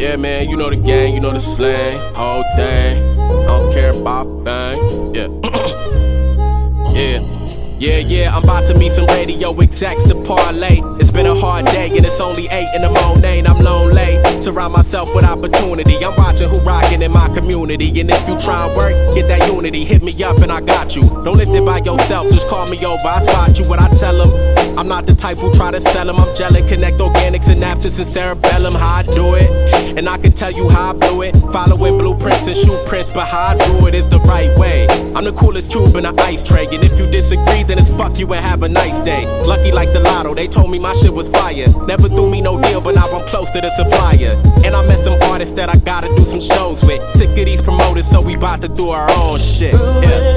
Yeah, man, you know the gang, you know the slang, whole thing. I don't care about thing. Yeah. Yeah, I'm about to meet some radio execs to parlay. It's been a hard day and it's only 8 in the morning. I'm lonely, surround myself with opportunity. I'm watching who rockin' in my community. And if you try and work, get that unity. Hit me up and I got you. Don't lift it by yourself, just call me over. I spot you, what I tell them. I'm not the type who try to sell them. I'm gelling, connect organic synapses and cerebellum. How I do it, and I can tell you how I blew it. Following blueprints and shoot prints, but how I drew it is the right way. I'm the coolest cube in an ice tray. And if you disagree, then it's fuck you and have a nice day. Lucky like the lotto, they told me my shit was fire. Never threw me no deal, but now I'm close to the supplier. And I met some artists that I gotta do some shows with. Sick of these promoters, so we bout to do our own shit. Yeah.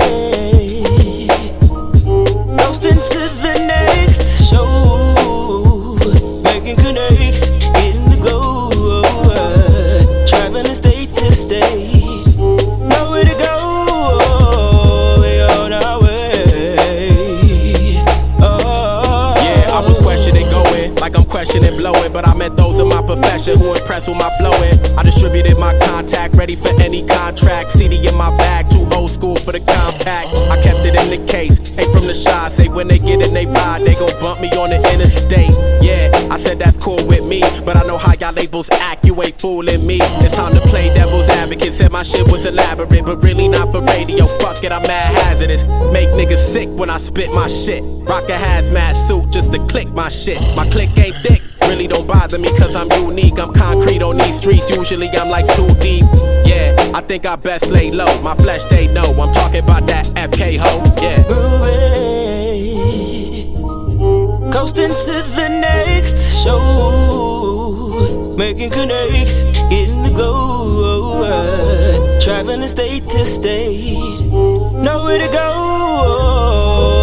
Coasting to the next show, making connects in the glow, traveling state to state, nowhere to go, we on our way. Oh. Yeah, I was questioning going, like I'm questioning blowing, but I met those in my profession who impressed with my blowing. I distributed my contact, ready for any contract. CD in my bag, too old school for the compact. I kept it in the case. Hey, from the shy, say when they get in they ride, they gon' bump me on the interstate. Yeah, I said that's cool with me, but I know how y'all labels act, you ain't fooling me. It's time to play devil's advocate. Said my shit was elaborate, but really not for radio. Fuck it, I'm mad hazardous. Make niggas sick when I spit my shit. Rock a hazmat suit just to click my shit. My click ain't thick, really don't bother me cause I'm unique. I'm concrete on these streets, usually I'm like too deep. Yeah, I think I best lay low. My flesh they know, I'm talking about that FK ho. Yeah. Groovy, coasting to the next show, making connects in the glow, traveling state to state, nowhere to go.